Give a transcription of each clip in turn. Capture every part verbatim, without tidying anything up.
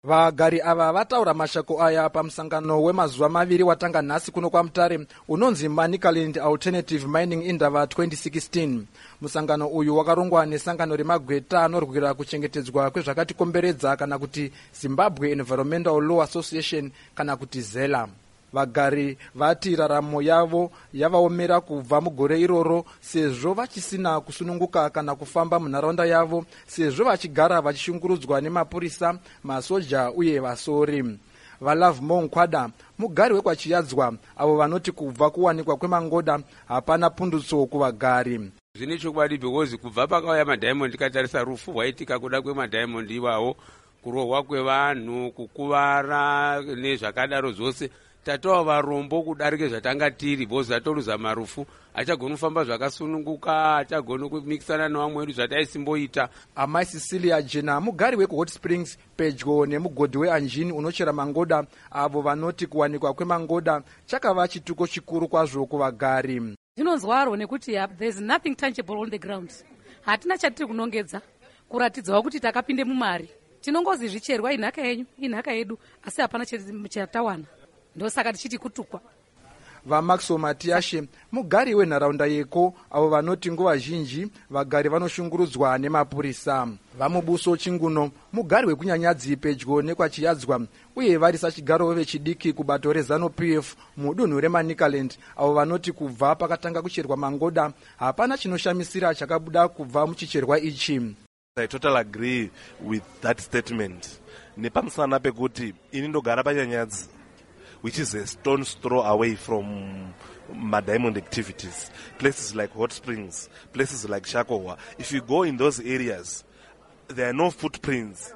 Vagari ava vataura mashako aya pamusangano wemazuva maviri watanga nhasi kuno kwaMutare unonzi Manicaland Alternative Mining Indaba twenty sixteen. Musangano uyu wakarongwa nesangano remagweta anorwira kuchengetedzwa kwezvakatikomberedza kana kuti Zimbabwe Environmental Law Association kana kuti ZELA. Vagari vati raramo yavo yavaomera kubva mugore iroro sezvo vachisina kusununguka kana kufamba munharaunda yavo sezvo vachigara vachishungurudzwa nemapurisa, masoja uye vasori. Valove Monkwada, mugari wekwachiyadzwa, avo vanoti kubva kuwanikwa kwemangoda hapana pundutso kuvagari. Zvine chokwadi because kubva pakauya madiamond katarisa rufu rwaitika kuda kwemadiamond iwawo, kurohwa kwevanhu, kukuvara nezvakadaro zvose. Tatova varombo kudarike zvatanga tiri bozi atoruza marufu achagona kufamba zvakasununguka, achagona kumikisana nevamwe vedu zvataisimboita. Amai Cecilia Jena, mugari weku Hot Springs pedyo nemugodhi weAnjini unochera mangoda, avo vanoti kuwanikwa kwemangoda chakava chituko chikuru kwazvo kuvagari. Zvinonzwaro nekuti there's nothing tangible on the ground. Hatina chatiri kunongedza kuratidzawo kuti takapinde mumari. Tinongozi zvicherwa inhaka yenyu, inhaka yedu, asi hapana chatawana. Ndosaka tichiti kutukwa. VaMaxo Matiashe, mugari wenharaunda yeko, avo vanoti nguva zhinji vagari vanoshungurudzwa nemapurisa. Vamubuso Chinguno, mugari wekunyanyadzi pedyo nekwachiyadzwa, uye vari sachigaro vechidiki kubato reZANU-P F mudunhu reManicaland, avo vanoti kubva pakatanga kucherwa mangoda hapana chinoshamisira chakabuda kubva muchicherwa ichi. I totally agree with that statement. Nepamusana pekuti ini ndogara panyanyadzi, which is a stone's throw away from my diamond activities. Places like Hot Springs, places like Shakowa. If you go in those areas, there are no footprints.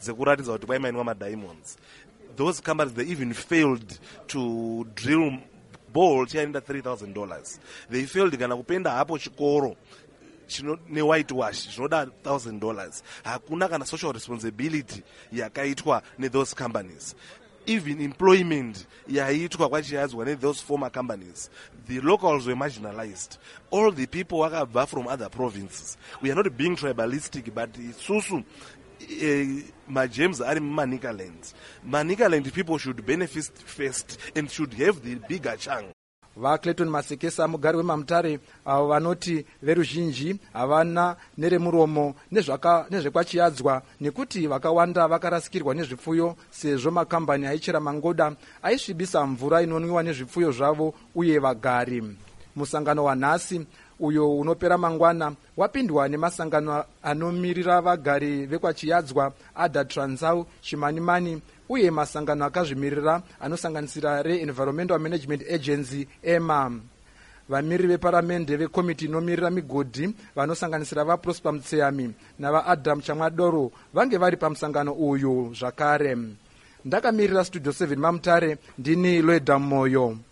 Diamonds. Those companies, they even failed to drill bolts under three thousand dollars. They failed to kupenda hapo chikoro. Ne whitewash zvinoda one thousand dollars. Hakuna kana social responsibility yakaitwa ne those companies. Even employment yaitwa kwachiyadzwa ne those former companies. The locals were marginalized. All the people wakabva from other provinces. We are not being tribalistic, but susu uh, my James are in Manicaland. Manicaland people should benefit first and should have the bigger chunk. VaClayton Masekesa, mugari weMamutare, avo vanoti veruzhinji havana neremuromo nezvekwachiyadzwa nekuti vakawanda vakarasikirwa nezvipfuyo sezvo makambani aichera mangoda aisvibisa mvura inonwiwa nezvipfuyo zvavo uye vagari. Musangano wanhasi uyo unopera mangwana wapindwa nemasangano anomirira vagari vekwachiyadzwa Ada Transau, Chimanimani uye masangano akazvimirira anosanganisira re-Environmental Management Agency E M A. Vamiri veparamende vekomiti inomirira migodhi vanosanganisira vaProsper Mutseyami navaAdam Chamwadoro vange vari pamusangano uyu zvakare. Ndakamirira Studio seven Mamutare, ndini Loeda Moyo.